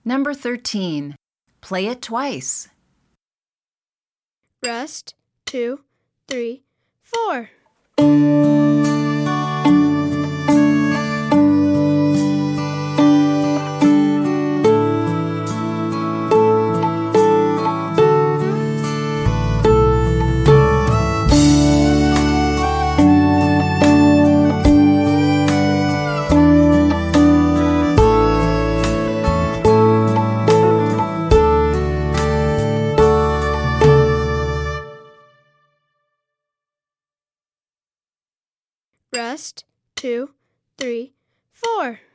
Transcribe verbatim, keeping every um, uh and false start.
Number thirteen. Play it twice. Rest, two, three, four. Rest, two, three, four.